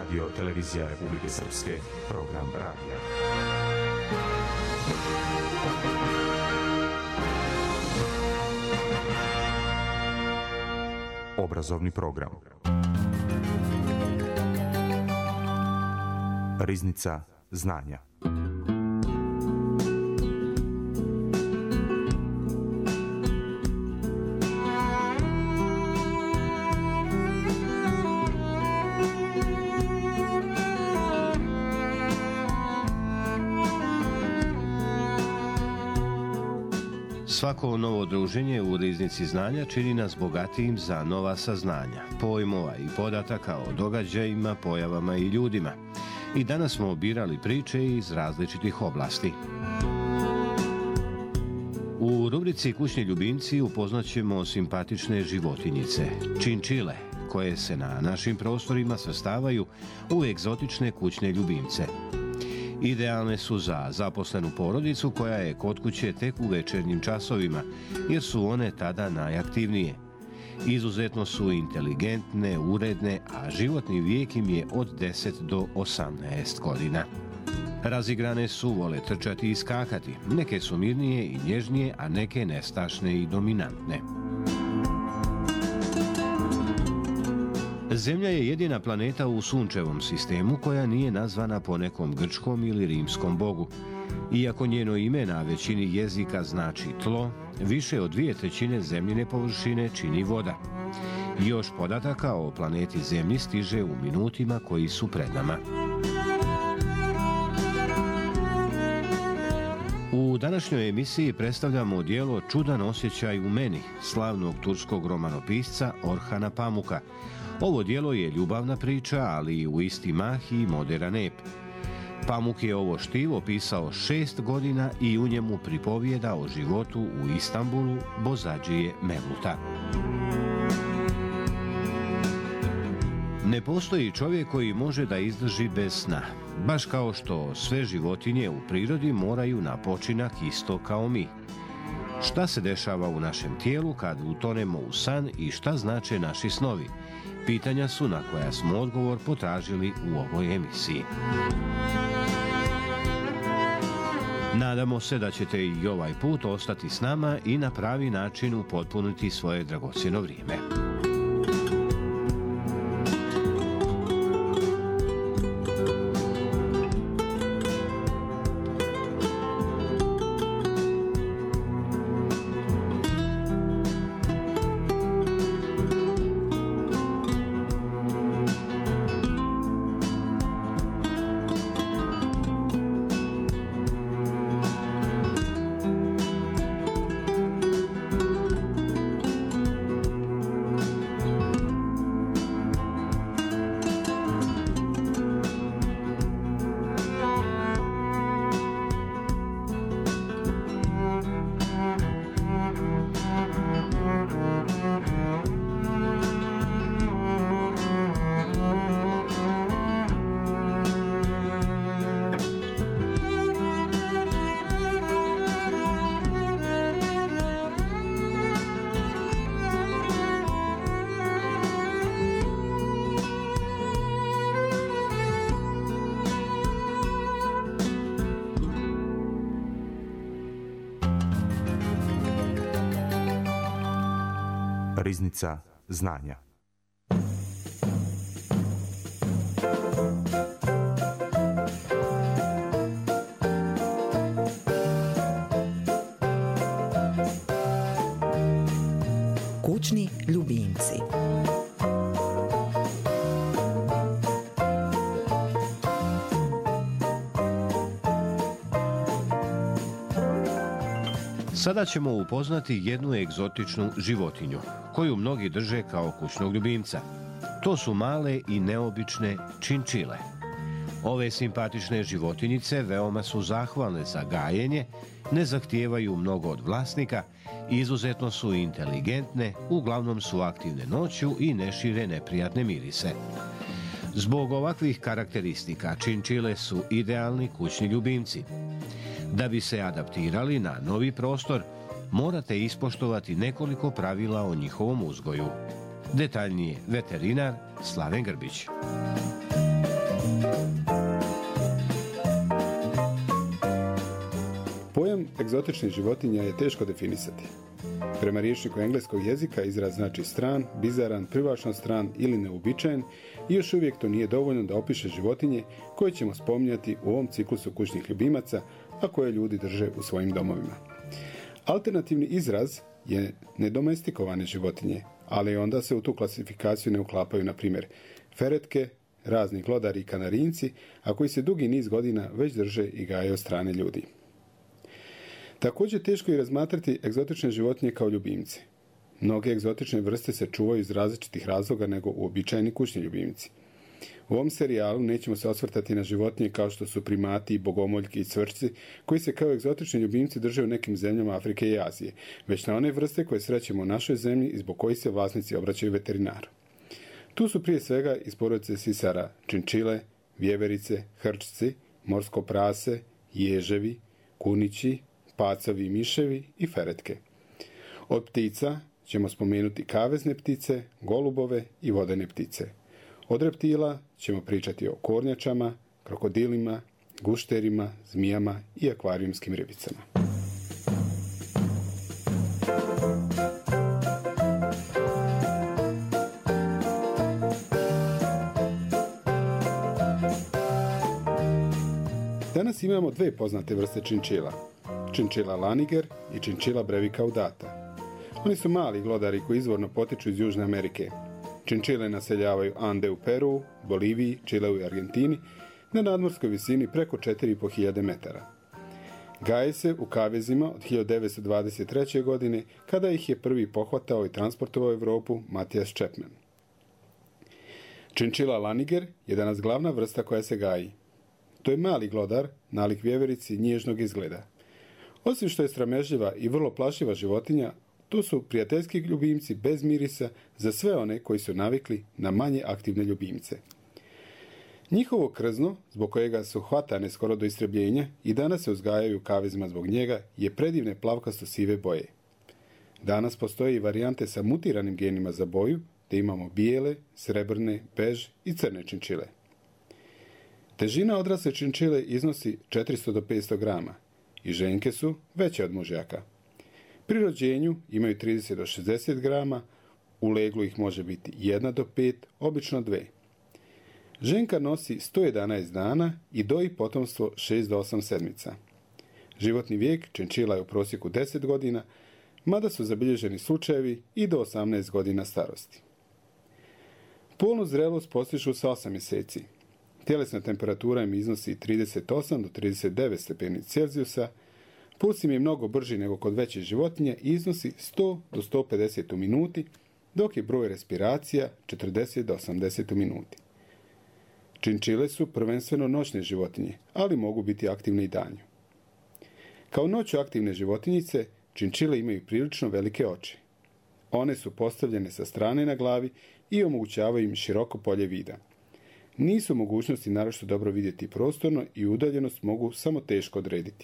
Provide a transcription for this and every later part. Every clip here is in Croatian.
Radio Televizija Republike Srpske, program radija. Obrazovni program. Riznica znanja. Svako novo druženje u Riznici znanja čini nas bogatijim za nova saznanja, pojmova i podataka o događajima, pojavama i ljudima. I danas smo birali priče iz različitih oblasti. U rubrici Kućni ljubimci upoznaćemo simpatične životinjice, činčile, koje se na našim prostorima svrstavaju u egzotične kućne ljubimce. Idealne su za zaposlenu porodicu koja je kod kuće tek u večernjim časovima, jer su one tada najaktivnije. Izuzetno su inteligentne, uredne, a životni vijek im je od 10 do 18 godina. Razigrane su, vole trčati i skakati. Neke su mirnije i nježnije, a neke nestašne i dominantne. Zemlja je jedina planeta u sunčevom sistemu koja nije nazvana po nekom grčkom ili rimskom bogu. Iako njeno ime na većini jezika znači tlo, više od 2/3 zemljine površine čini voda. Još podataka o planeti Zemlji stiže u minutima koji su pred nama. U današnjoj emisiji predstavljamo djelo Čudan osjećaj u meni, slavnog turskog romanopisca Orhana Pamuka. Ovo djelo je ljubavna priča, ali u isti mah i moderan ep. Pamuk je ovo štivo pisao 6 godina i u njemu pripovijeda o životu u Istanbulu Bozadžije Mevluta. Ne postoji čovjek koji može da izdrži bez sna, baš kao što sve životinje u prirodi moraju na počinak isto kao mi. Šta se dešava u našem tijelu kad utonemo u san i šta znače naši snovi? Pitanja su na koja smo odgovor potražili u ovoj emisiji. Nadamo se da ćete i ovaj put ostati s nama i na pravi način upotpuniti svoje dragocjeno vrijeme. Riznica znanja. Kućni ljubimci. Sada ćemo upoznati jednu egzotičnu životinju, koju mnogi drže kao kućnog ljubimca. To su male i neobične činčile. Ove simpatične životinjice veoma su zahvalne za gajenje, ne zahtijevaju mnogo od vlasnika, izuzetno su inteligentne, uglavnom su aktivne noću i ne šire neprijatne mirise. Zbog ovakvih karakteristika činčile su idealni kućni ljubimci. Da bi se adaptirali na novi prostor, morate ispoštovati nekoliko pravila o njihovom uzgoju. Detaljnije veterinar Slaven Grbić. egzotičnih životinja je teško definisati. Prema rječniku engleskog jezika izraz znači stran, bizaran, privlačno stran ili neuobičajen i još uvijek to nije dovoljno da opiše životinje koje ćemo spominjati u ovom ciklusu kućnih ljubimaca, a koje ljudi drže u svojim domovima. Alternativni izraz je nedomestikovane životinje, ali onda se u tu klasifikaciju ne uklapaju, na primjer, feretke, razni glodari i kanarinci, a koji se dugi niz godina već drže i gaje od strane ljudi. Također teško je razmatrati egzotične životinje kao ljubimce. Mnoge egzotične vrste se čuvaju iz različitih razloga nego uobičajeni kućni ljubimci. U ovom serijalu nećemo se osvrtati na životinje kao što su primati, bogomoljki i cvrčci, koji se kao egzotični ljubimci drže u nekim zemljama Afrike i Azije, već na one vrste koje srećemo u našoj zemlji i zbog kojih se vlasnici obraćaju veterinaru. Tu su prije svega iz porodice sisara činčile, vjeverice, hrčci, morsko prase, ježevi, kunići, pacovi i miševi i feretke. Od ptica ćemo spomenuti kavezne ptice, golubove i vodene ptice. Od reptila ćemo pričati o kornjačama, krokodilima, gušterima, zmijama i akvarijumskim ribicama. Danas imamo dve poznate vrste činčila. Činčila laniger i činčila brevicaudata. Oni su mali glodari koji izvorno potiču iz Južne Amerike. Činčile naseljavaju Ande u Peru, Boliviji, Čileu i Argentini na nadmorskoj visini preko 4.500 metara. Gaje se u kavezima od 1923. godine, kada ih je prvi pohvatao i transportovao u Europu Matthias Chapman. Činčila laniger je danas glavna vrsta koja se gaji. To je mali glodar, nalik vjeverici nježnog izgleda. Osim što je sramežljiva i vrlo plašiva životinja, tu su prijateljski ljubimci bez mirisa za sve one koji su navikli na manje aktivne ljubimce. Njihovo krzno, zbog kojega su hvatane skoro do istrebljenja i danas se uzgajaju u kavezima zbog njega, je predivne plavkasto-sive boje. Danas postoje i varijante sa mutiranim genima za boju, te imamo bijele, srebrne, bež i crne činčile. Težina odrasle činčile iznosi 400 do 500 grama i ženke su veće od mužjaka. Pri rođenju imaju 30 do 60 grama, u leglu ih može biti 1 do 5, obično 2. Ženka nosi 111 dana i doji potomstvo 6 do 8 sedmica. Životni vijek činčila je u prosjeku 10 godina, mada su zabilježeni slučajevi i do 18 godina starosti. Polnu zrelost postižu sa 8 mjeseci. Tjelesna temperatura im iznosi 38 do 39 stepeni Celzijusa, puls im je mnogo brži nego kod veće životinje i iznosi 100 do 150 u minuti, dok je broj respiracija 40 do 80 u minuti. Činčile su prvenstveno noćne životinje, ali mogu biti aktivne i danju. Kao noću aktivne životinjice, činčile imaju prilično velike oči. One su postavljene sa strane na glavi i omogućavaju im široko polje vida. Nisu mogućnosti naročito dobro vidjeti prostorno i udaljenost mogu samo teško odrediti.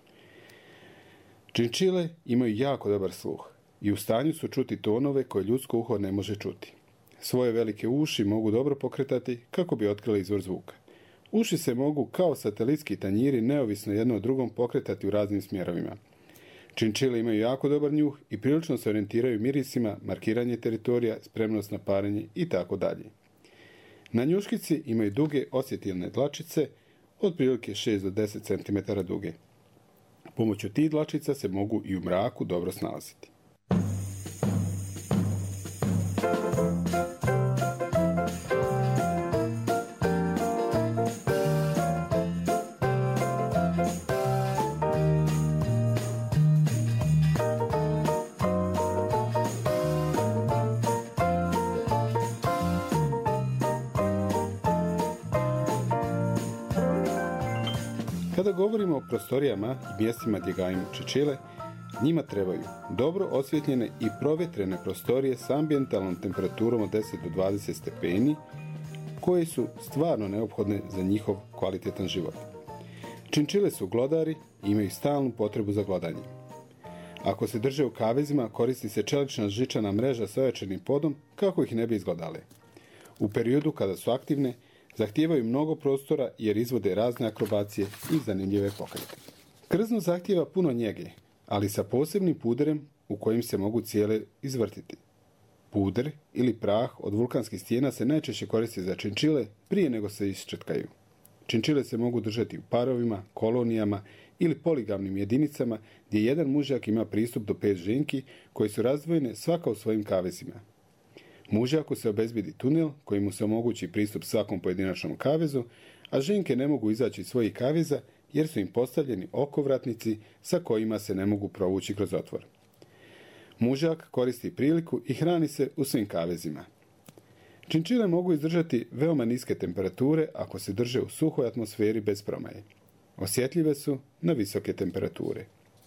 Činčile imaju jako dobar sluh i u stanju su čuti tonove koje ljudsko uho ne može čuti. Svoje velike uši mogu dobro pokretati kako bi otkrili izvor zvuka. Uši se mogu kao satelitski tanjiri neovisno jedno od drugom pokretati u raznim smjerovima. Činčile imaju jako dobar njuh i prilično se orijentiraju mirisima, markiranje teritorija, spremnost na parenje i tako dalje. Na njuškici imaju duge osjetilne dlačice, otprilike 6 do 10 cm duge. Pomoću tih dlačica se mogu i u mraku dobro snalaziti. Kada govorimo o prostorijama i mjestima gdje gajimo činčile, njima trebaju dobro osvjetljene i provjetrene prostorije s ambijentalnom temperaturom od 10 do 20 stepeni, koje su stvarno neophodne za njihov kvalitetan život. Činčile su glodari i imaju stalnu potrebu za glodanjem. Ako se drže u kavezima, koristi se čelična žičana mreža s ojačanim podom kako ih ne bi izglodale. U periodu kada su aktivne, zahtijevaju mnogo prostora jer izvode razne akrobacije i zanimljive pokrete. Krzno zahtijeva puno njege, ali sa posebnim puderem u kojim se mogu cijele izvrtiti. Puder ili prah od vulkanskih stijena se najčešće koristi za činčile prije nego se iščetkaju. Činčile se mogu držati u parovima, kolonijama ili poligamnim jedinicama gdje jedan mužjak ima pristup do 5 ženki koje su razdvojene svaka u svojim kavezima. Mužjaku se obezbijedi tunel koji mu se omogući pristup svakom pojedinačnom kavezu, a ženke ne mogu izaći iz svojih kaveza jer su im postavljeni okovratnici sa kojima se ne mogu provući kroz otvor. Mužjak koristi priliku i hrani se u svim kavezima. Činčile mogu izdržati veoma niske temperature ako se drže u suhoj atmosferi bez promaje. Osjetljive su na visoke temperature.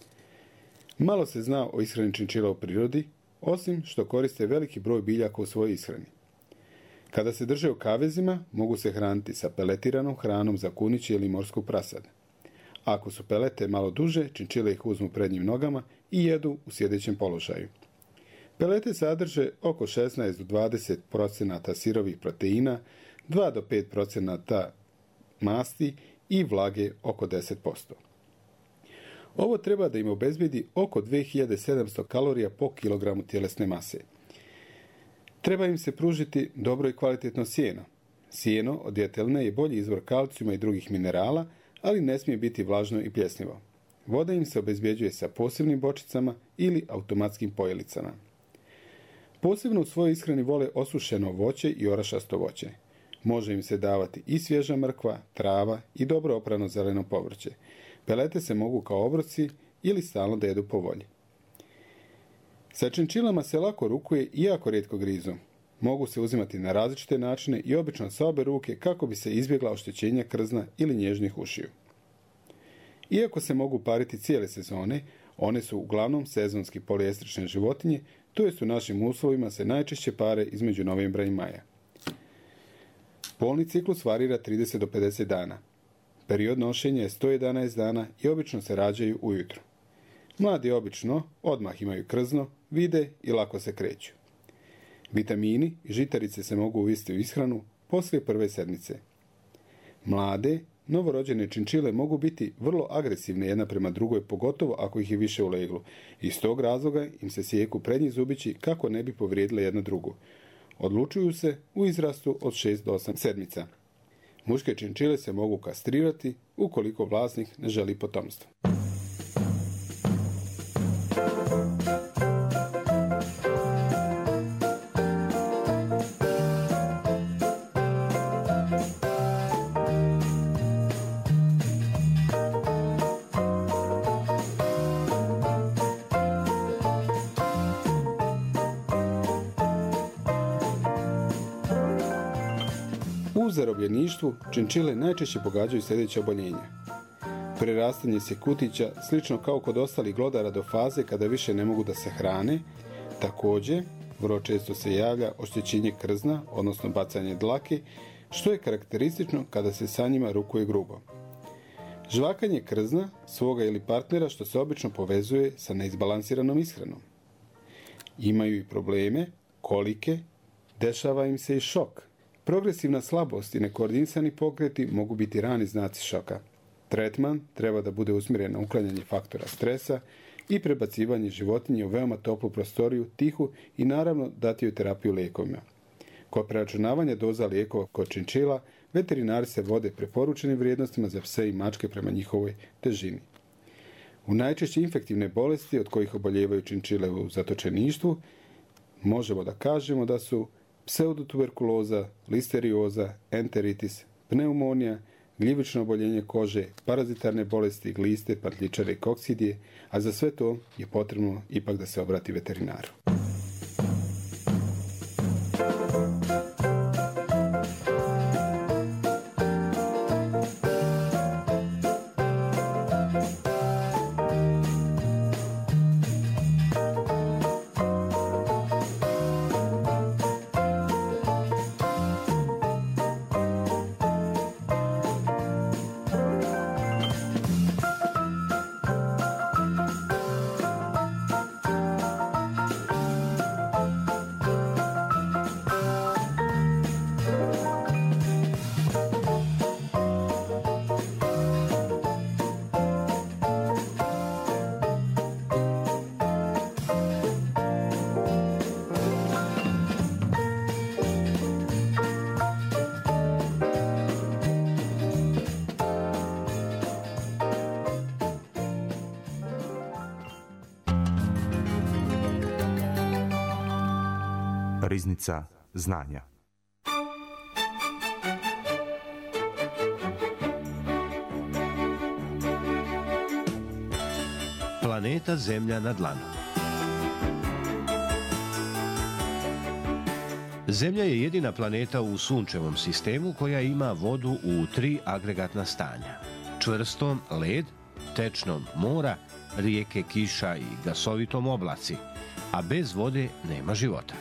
Malo se zna o ishrani činčila u prirodi, osim što koriste veliki broj biljaka u svojoj ishrani. Kada se drže u kavezima, mogu se hraniti sa peletiranom hranom za kuniće ili morsku prasad. Ako su pelete malo duže, činčile ih uzmu prednjim nogama i jedu u sjedećem položaju. Pelete sadrže oko 16 do 20% sirovih proteina, 2 do 5% masti i vlage oko 10%. Ovo treba da im obezbedi oko 2700 kalorija po kilogramu tjelesne mase. Treba im se pružiti dobro i kvalitetno sjeno. Sjeno od djetelne je bolji izvor kalcijuma i drugih minerala, ali ne smije biti vlažno i pljesnivo. Voda im se obezbjeđuje sa posebnim bočicama ili automatskim pojelicama. Posebno u svojoj ishrani vole osušeno voće i orašasto voće. Može im se davati i svježa mrkva, trava i dobro oprano zeleno povrće. Pelete se mogu kao obroci ili stalno da jedu po volji. Sa činčilama se lako rukuje i jako rijetko grizu. Mogu se uzimati na različite načine i obično sa obe ruke kako bi se izbjegla oštećenja krzna ili nježnih ušiju. Iako se mogu pariti cijele sezone, one su uglavnom sezonski poliestrične životinje, to jest u našim uslovima se najčešće pare između novembra i maja. Polni ciklus varira 30 do 50 dana. Period nošenja je 111 dana i obično se rađaju ujutro. Mladi obično odmah imaju krzno, vide i lako se kreću. Vitamini i žitarice se mogu uvesti u ishranu poslije prve sedmice. Mlade, novorođene činčile mogu biti vrlo agresivne jedna prema drugoj, pogotovo ako ih je više u leglu. Iz tog razloga im se sijeku prednji zubići kako ne bi povrijedile jedna drugu. Odlučuju se u izrastu od 6 do 8 sedmica. Muške činčile se mogu kastrirati ukoliko vlasnik ne želi potomstvo. U zarobljeništvu činčile najčešće pogađaju sljedeće oboljenja. Prerastanje se kutića, slično kao kod ostalih glodara do faze kada više ne mogu da se hrane. Također, vrlo često se javlja oštećenje krzna, odnosno bacanje dlake, što je karakteristično kada se sa njima rukuje grubo. Žvakanje krzna, svoga ili partnera, što se obično povezuje sa neizbalansiranom ishranom. Imaju i probleme, kolike, dešava im se i šok. Progresivna slabost i nekoordinisani pokreti mogu biti rani znaci šoka. Tretman treba da bude usmjeren na uklanjanje faktora stresa i prebacivanje životinje u veoma toplu prostoriju, tihu i naravno dati joj terapiju lijekovima. Kod preračunavanja doza lijekova kod činčila, veterinari se vode preporučenim vrijednostima za pse i mačke prema njihovoj težini. U najčešće infektivne bolesti od kojih oboljevaju činčile u zatočeništvu možemo da kažemo da su pseudotuberkuloza, listerioza, enteritis, pneumonija, gljivično oboljenje kože, parazitarne bolesti, gliste, pantljičare i koksidije, a za sve to je potrebno ipak da se obrati veterinaru. Riznica znanja. Planeta Zemlja na dlanu. Zemlja je jedina planeta u sunčevom sistemu koja ima vodu u 3 agregatna stanja. Čvrstom led, tečnom mora, rijeke kiša i gasovitom oblaci, a bez vode nema života.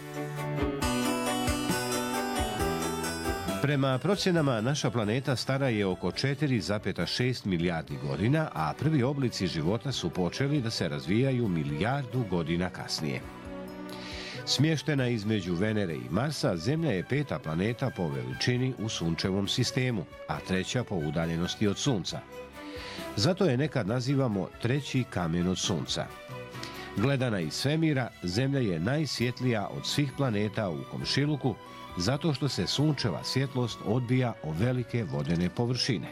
Prema procjenama, naša planeta stara je oko 4,6 milijardi godina, a prvi oblici života su počeli da se razvijaju milijardu godina kasnije. Smještena između Venere i Marsa, Zemlja je 5. planeta po veličini u sunčevom sistemu, a 3. po udaljenosti od Sunca. Zato je nekad nazivamo 3. kamen od Sunca. Gledana iz svemira, Zemlja je najsvjetlija od svih planeta u komšiluku, zato što se sunčeva svjetlost odbija o velike vodene površine.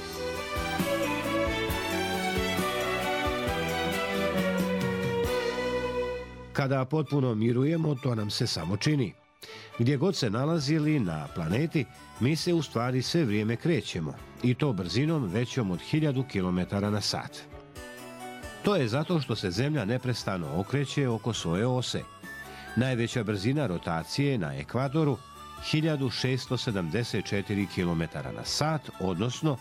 Kada potpuno mirujemo, to nam se samo čini. Gdje god se nalazili na planeti, mi se u stvari sve vrijeme krećemo, i to brzinom većom od 1000 km/h. To je zato što se Zemlja neprestano okreće oko svoje ose. Najveća brzina rotacije na ekvatoru 1674 km/h, odnosno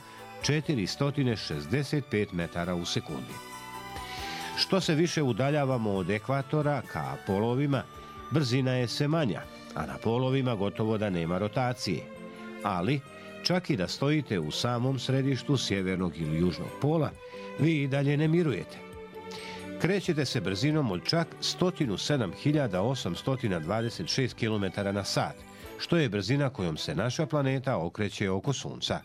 465 metara u sekundi. Što se više udaljavamo od ekvatora ka polovima, brzina je sve manja, a na polovima gotovo da nema rotacije. Ali, čak i da stojite u samom središtu sjevernog ili južnog pola, vi i dalje ne mirujete. Krećete se brzinom od čak 107.826 km/h, što je brzina kojom se naša planeta okreće oko Sunca.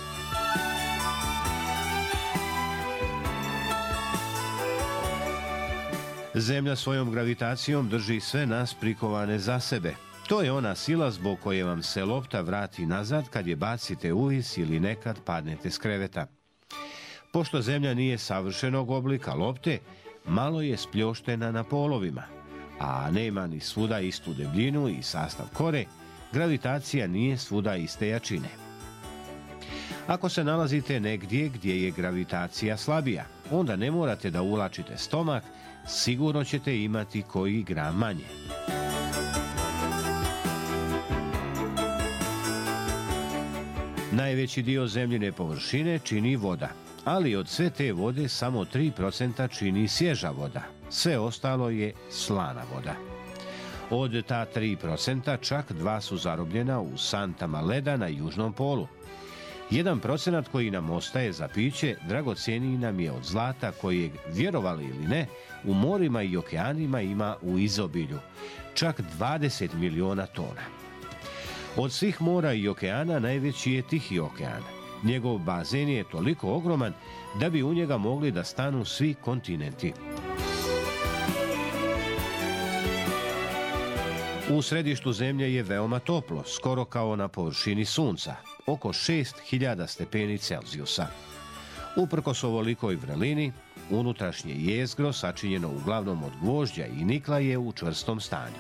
Zemlja svojom gravitacijom drži sve nas prikovane za sebe. To je ona sila zbog koje vam se lopta vrati nazad kad je bacite uvis ili nekad padnete s kreveta. Pošto Zemlja nije savršenog oblika lopte, malo je spljoštena na polovima, a nema ni svuda istu debljinu i sastav kore, gravitacija nije svuda iste jačine. Ako se nalazite negdje gdje je gravitacija slabija, onda ne morate da uvlačite stomak, sigurno ćete imati koji gram manje. Najveći dio zemljine površine čini voda, ali od sve te vode samo 3% čini svježa voda. Sve ostalo je slana voda. Od ta 3% čak 2 su zarobljena u santama leda na južnom polu. 1% koji nam ostaje za piće dragocjeniji nam je od zlata kojeg, vjerovali ili ne, u morima i okeanima ima u izobilju, čak 20 miliona tona. Od svih mora i okeana najveći je Tihi okean. Njegov bazen je toliko ogroman da bi u njega mogli da stanu svi kontinenti. U središtu Zemlje je veoma toplo, skoro kao na površini Sunca, oko 6000 stepeni Celzijusa. Uprkos ovolikoj vrelini, unutrašnje jezgro, sačinjeno uglavnom od gvožđa i nikla, je u čvrstom stanju.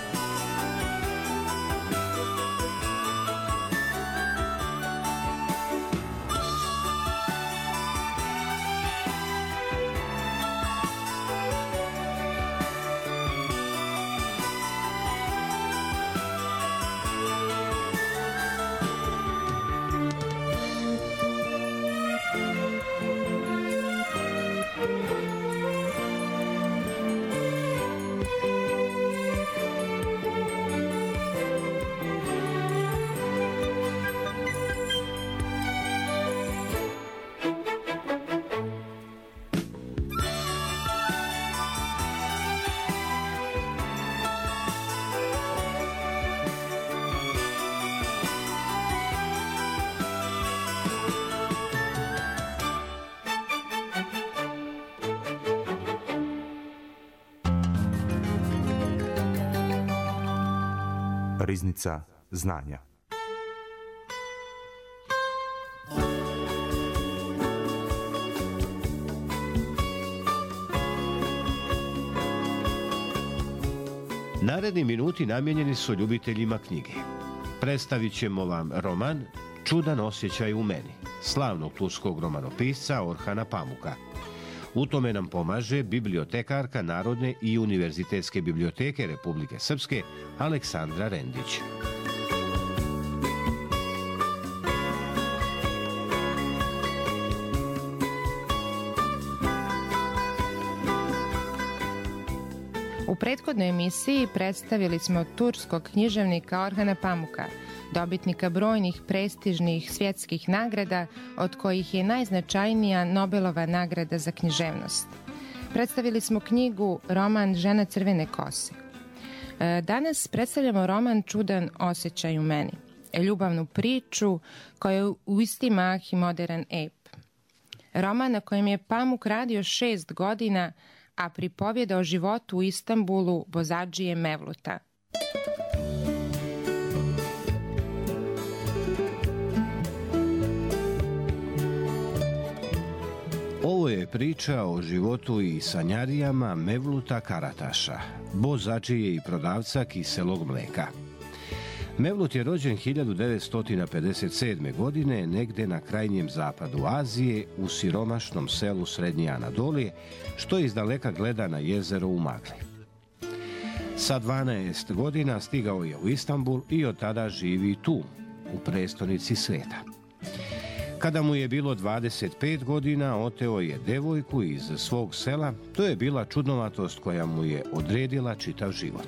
Riznica znanja. Naredni minuti namijenjeni su ljubiteljima knjige. Predstavit ćemo vam roman Čudan osjećaj u meni, slavnog turskog romanopisca Orhana Pamuka. U tome nam pomaže bibliotekarka Narodne i univerzitetske biblioteke Republike Srpske Aleksandra Rendić. U prethodnoj emisiji predstavili smo turskog književnika Orhana Pamuka, dobitnika brojnih prestižnih svjetskih nagrada, od kojih je najznačajnija Nobelova nagrada za književnost. Predstavili smo knjigu roman Žena crvene kose. Danas predstavljamo roman Čudan osjećaj u meni, ljubavnu priču koja je u isti mah i modern ep. Roman na kojem je Pamuk radio 6 godina, a pripovjeda o životu u Istanbulu vozađije Mevluta. Ovo je priča o životu i sanjarijama Mevluta Karataša, vozađije i prodavca kiselog mlijeka. Mevlut je rođen 1957. godine negde na krajnjem zapadu Azije u siromašnom selu Srednje Anadolije, što izdaleka gleda na jezero u magli. Sa 12 godina stigao je u Istanbul i od tada živi tu, u prestonici svijeta. Kada mu je bilo 25 godina, oteo je devojku iz svog sela. To je bila čudnovatost koja mu je odredila čitav život.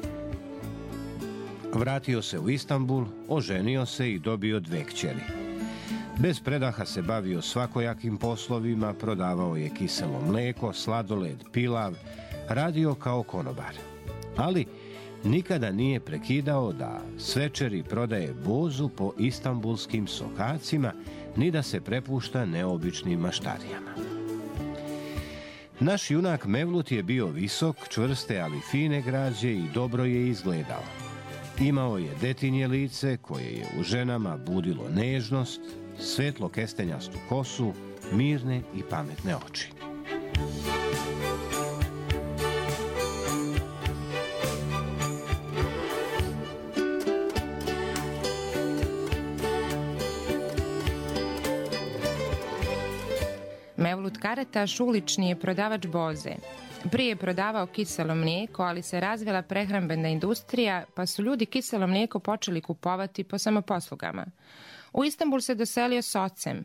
Vratio se u Istanbul, oženio se i dobio 2 kćeri. Bez predaha se bavio svakojakim poslovima, prodavao je kiselo mlijeko, sladoled, pilav, radio kao konobar. Ali nikada nije prekidao da svečeri prodaje bozu po istanbulskim sokacima, ni da se prepušta neobičnim maštarijama. Naš junak Mevlut je bio visok, čvrste, ali fine građe i dobro je izgledao. Imao je detinje lice koje je u ženama budilo nežnost, svetlo kestenjastu kosu, mirne i pametne oči. Mevlut Karataš ulični je prodavač boze. Prije je prodavao kiselo mlijeko, ali se razvila prehrambena industrija, pa su ljudi kiselo mlijeko počeli kupovati po samoposlugama. U Istanbul se doselio s ocem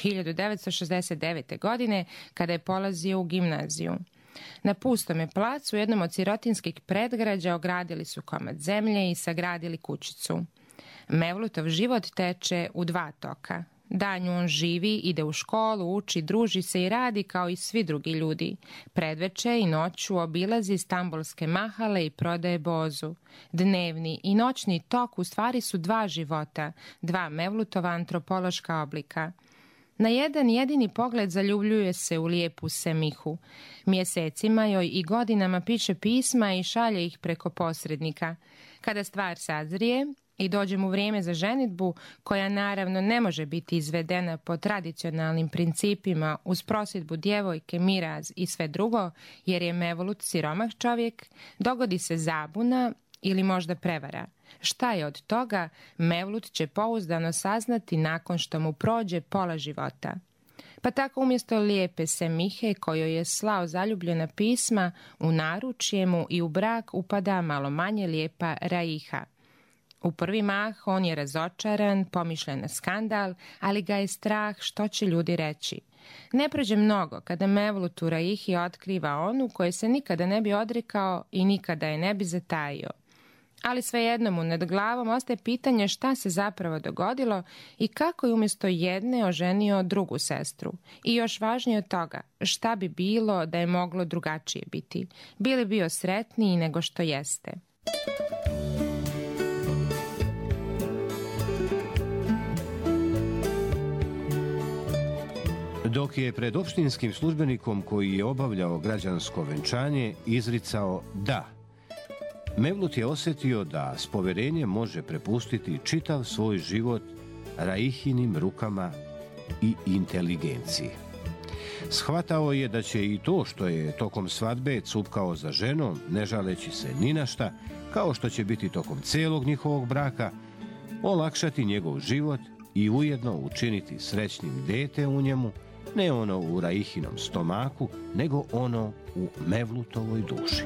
1969. godine, kada je polazio u gimnaziju. Na pustome placu u jednom od sirotinskih predgrađa ogradili su komad zemlje i sagradili kućicu. Mevlutov život teče u 2 toka. Danju on živi, ide u školu, uči, druži se i radi kao i svi drugi ljudi. Predveče i noću obilazi istambulske mahale i prodaje bozu. Dnevni i noćni tok u stvari su 2 života, 2 Mevlutova antropološka oblika. Na jedan jedini pogled zaljubljuje se u lijepu Semihu. Mjesecima joj i godinama piše pisma i šalje ih preko posrednika. Kada stvar sazrije i dođe mu vrijeme za ženidbu, koja naravno ne može biti izvedena po tradicionalnim principima uz prosjedbu djevojke, miraz i sve drugo, jer je Mevlut siromah čovjek, dogodi se zabuna ili možda prevara. Šta je od toga, Mevlut će pouzdano saznati nakon što mu prođe pola života. Pa tako umjesto lijepe Semihe, kojoj je slao zaljubljena pisma, u naručje mu i u brak upada malo manje lijepa Raiha. U prvi mah on je razočaran, pomišljen na skandal, ali ga je strah što će ljudi reći. Ne prođe mnogo kada Mevlut u Raihi otkriva onu koje se nikada ne bi odrekao i nikada je ne bi zatajio. Ali svejedno mu nad glavom ostaje pitanje šta se zapravo dogodilo i kako je umjesto jedne oženio drugu sestru. I još važnije od toga, šta bi bilo da je moglo drugačije biti. Bi li bio sretniji nego što jeste? Dok je pred opštinskim službenikom koji je obavljao građansko venčanje izricao da, Mevlut je osjetio da s poverenjem može prepustiti čitav svoj život Raihinim rukama i inteligenciji. Shvatao je da će i to što je tokom svadbe cupkao za ženom, ne žaleći se ni na šta, kao što će biti tokom celog njihovog braka, olakšati njegov život i ujedno učiniti srećnim dete u njemu, ne ono u Raihinom stomaku, nego ono u Mevlutovoj duši.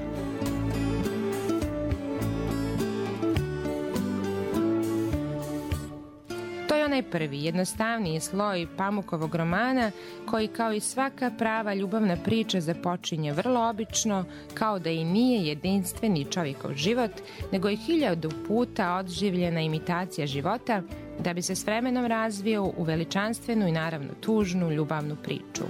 To je onaj prvi, jednostavniji sloj Pamukovog romana koji kao i svaka prava ljubavna priča započinje vrlo obično, kao da i nije jedinstveni čovjekov život, nego je 1000 puta odživljena imitacija života, da bi se s vremenom razvio u veličanstvenu i naravno tužnu ljubavnu priču.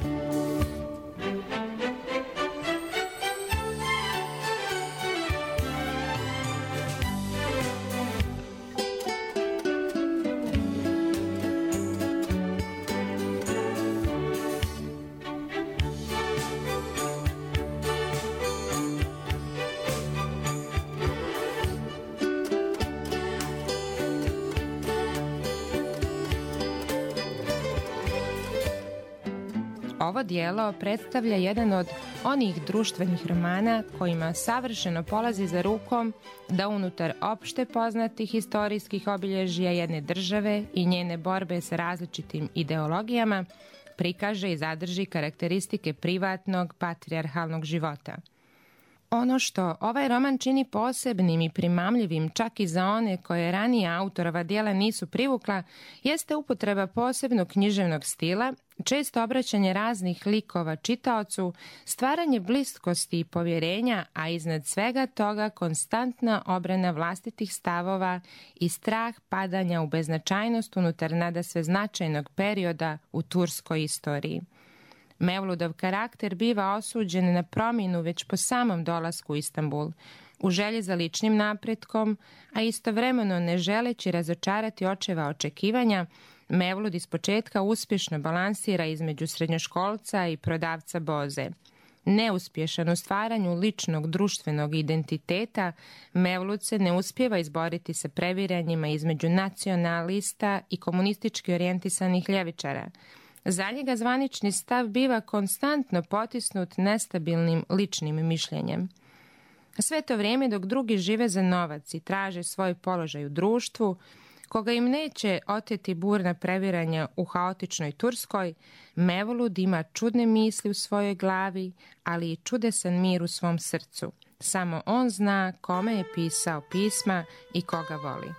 Ovo dijelo predstavlja jedan od onih društvenih romana kojima savršeno polazi za rukom da unutar opšte poznatih historijskih obilježja jedne države i njene borbe sa različitim ideologijama prikaže i zadrži karakteristike privatnog, patrijarhalnog života. Ono što ovaj roman čini posebnim i primamljivim čak i za one koje ranije autorova dijela nisu privukla, jeste upotreba posebnog književnog stila, često obraćanje raznih likova čitaocu, stvaranje bliskosti i povjerenja, a iznad svega toga konstantna obrana vlastitih stavova i strah padanja u beznačajnost unutar nadasve značajnog perioda u turskoj istoriji. Mevludov karakter biva osuđen na promjenu već po samom dolasku u Istanbul, u želji za ličnim napretkom, a istovremeno ne želeći razočarati očeva očekivanja, Mevlud ispočetka uspješno balansira između srednjoškolca i prodavca boze. Neuspješan u stvaranju ličnog društvenog identiteta, Mevlud se ne uspijeva izboriti sa previranjima između nacionalista i komunistički orijentisanih ljevičara. Za njega zvanični stav biva konstantno potisnut nestabilnim ličnim mišljenjem. Sve to vrijeme dok drugi žive za novac i traže svoj položaj u društvu, koga im neće oteti burna previranja u haotičnoj Turskoj, Mevlud ima čudne misli u svojoj glavi, ali i čudesan mir u svom srcu. Samo on zna kome je pisao pisma i koga voli.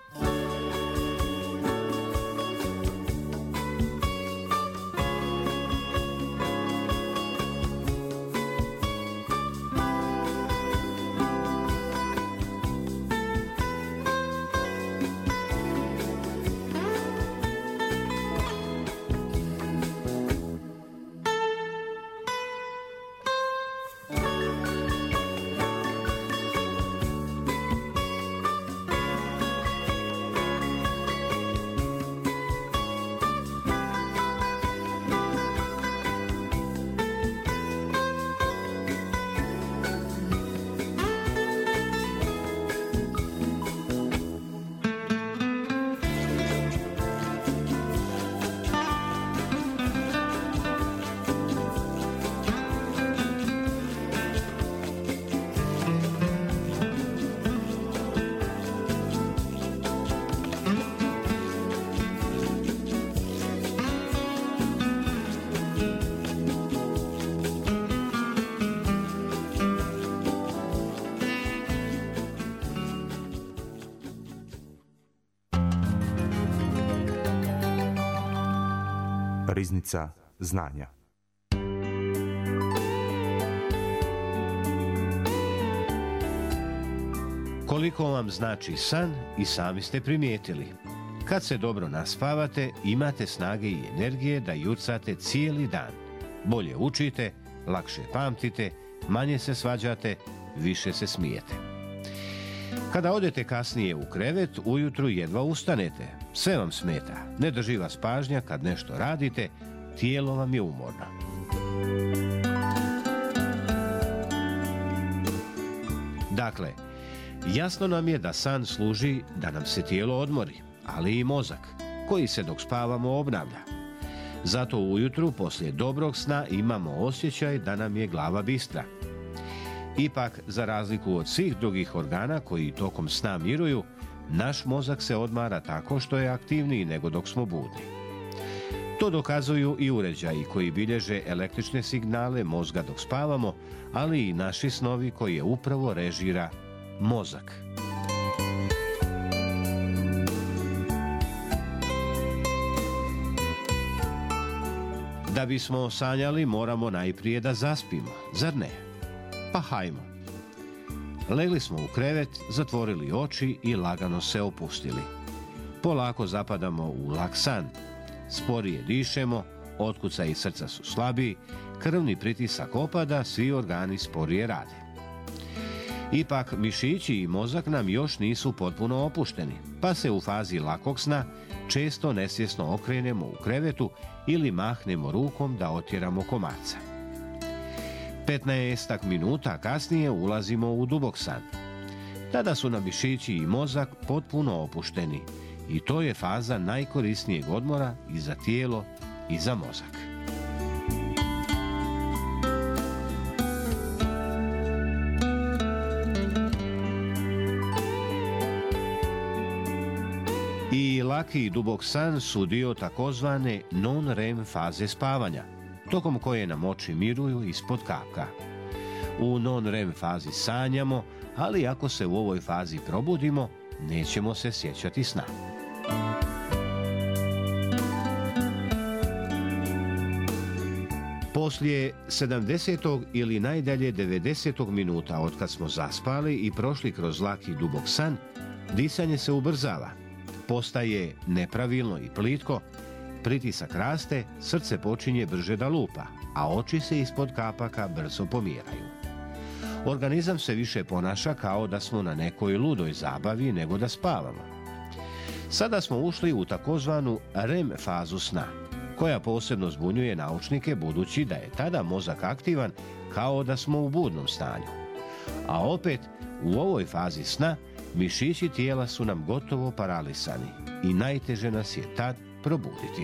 Riznica znanja. Koliko vam znači san i sami ste primijetili. Kad se dobro naspavate, imate snage i energije da jucate cijeli dan. Bolje učite, lakše pamtite, manje se svađate, više se smijete. Kada odete kasnije u krevet, ujutru jedva ustanete. Sve vam smeta, ne drži vas pažnja kad nešto radite, tijelo vam je umorno. Dakle, jasno nam je da san služi da nam se tijelo odmori, ali i mozak, koji se dok spavamo obnavlja. Zato ujutru poslije dobrog sna imamo osjećaj da nam je glava bistra. Ipak, za razliku od svih drugih organa koji tokom sna miruju, naš mozak se odmara tako što je aktivniji nego dok smo budni. To dokazuju i uređaji koji bilježe električne signale mozga dok spavamo, ali i naši snovi koje upravo režira mozak. Da bismo sanjali, moramo najprije da zaspimo, zar ne? Pa hajmo. Legli smo u krevet, zatvorili oči i lagano se opustili. Polako zapadamo u lak san. Sporije dišemo, otkucaji srca su slabiji, krvni pritisak opada, svi organi sporije rade. Ipak, mišići i mozak nam još nisu potpuno opušteni, pa se u fazi lakog sna često nesvjesno okrenemo u krevetu ili mahnemo rukom da otjeramo komarca. 15 minuta kasnije ulazimo u dubok san. Tada su nam mišići i mozak potpuno opušteni i to je faza najkorisnijeg odmora i za tijelo i za mozak. I laki i dubok san su dio takozvane non-REM faze spavanja, tokom koje nam oči miruju ispod kapka. U non-REM fazi sanjamo, ali ako se u ovoj fazi probudimo, nećemo se sjećati sna. Poslije 70. ili najdalje 90. minuta od kad smo zaspali i prošli kroz laki dubok san, disanje se ubrzava. Postaje nepravilno i plitko, pritisak raste, srce počinje brže da lupa, a oči se ispod kapaka brzo pomjeraju. Organizam se više ponaša kao da smo na nekoj ludoj zabavi nego da spavamo. Sada smo ušli u takozvanu REM fazu sna, koja posebno zbunjuje naučnike budući da je tada mozak aktivan kao da smo u budnom stanju. A opet, u ovoj fazi sna mišići tijela su nam gotovo paralisani i najteže nas je tad probuditi.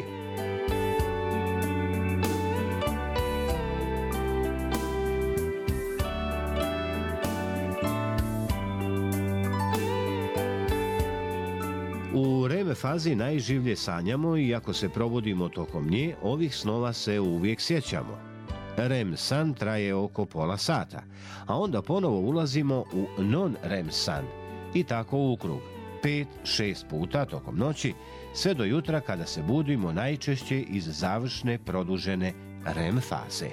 U REM fazi najživlje sanjamo i ako se probudimo tokom nje, ovih snova se uvijek sjećamo. REM san traje oko pola sata, a onda ponovo ulazimo u non-REM san i tako u krug, 5-6 puta tokom noći, sve do jutra kada se budimo najčešće iz završne produžene REM faze.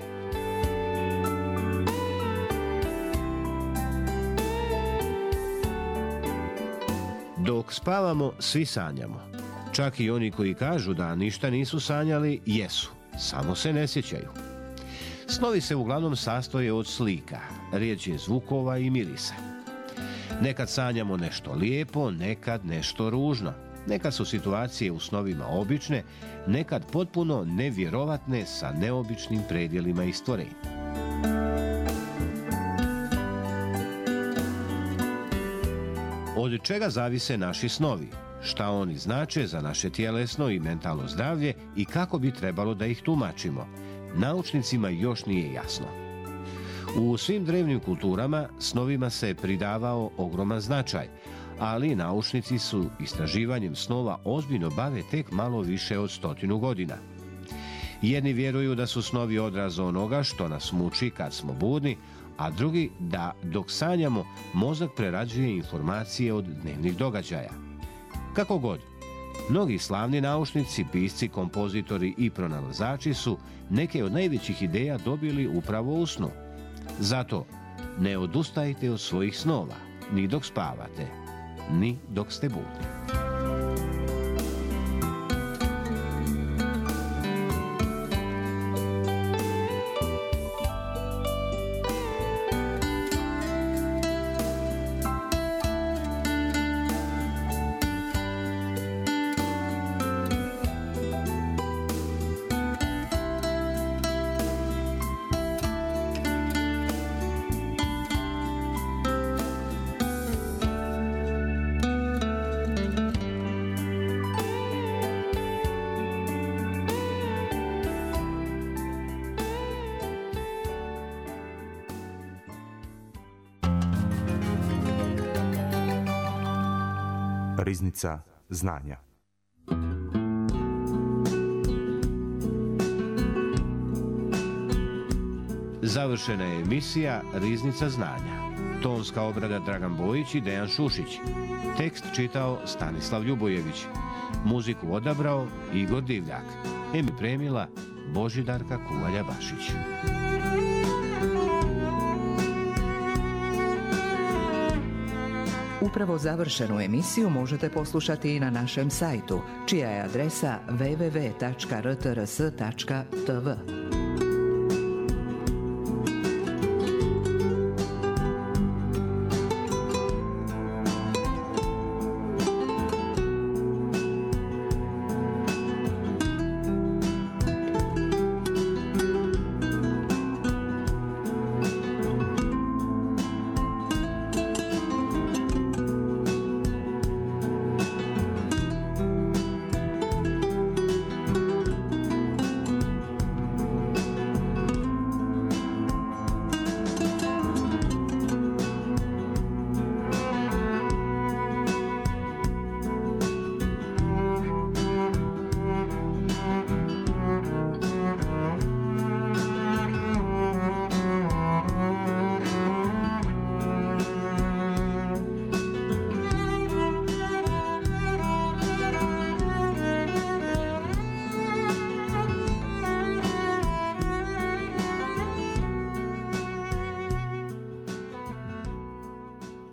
Dok spavamo, svi sanjamo. Čak i oni koji kažu da ništa nisu sanjali, jesu, samo se ne sjećaju. Snovi se uglavnom sastoje od slika, riječi zvukova i mirisa. Nekad sanjamo nešto lijepo, nekad nešto ružno. Nekad su situacije u snovima obične, nekad potpuno nevjerovatne sa neobičnim predjelima i stvorenja. Od čega zavise naši snovi? Šta oni znače za naše tjelesno i mentalno zdravlje i kako bi trebalo da ih tumačimo? Naučnicima još nije jasno. U svim drevnim kulturama snovima se pridavao ogroman značaj, ali naučnici su istraživanjem snova ozbiljno bave tek malo više od 100 godina. Jedni vjeruju da su snovi odraz onoga što nas muči kad smo budni, a drugi da dok sanjamo mozak prerađuje informacije od dnevnih događaja. Kako god, mnogi slavni naučnici, pisci, kompozitori i pronalazači su neke od najvećih ideja dobili upravo u snu. Zato ne odustajte od svojih snova, ni dok spavate, ni dok ste budni. Riznica znanja. Završena je emisija Riznica znanja. Tonska obrada Dragan Bojić i Dejan Šušić. Tekst čitao Stanislav Ljubojević. Muziku odabrao Igor Divljak. Premila Božidarka Kuvalja-Bašić. Upravo završenu emisiju možete poslušati i na našem sajtu, čija je adresa www.rtrs.tv.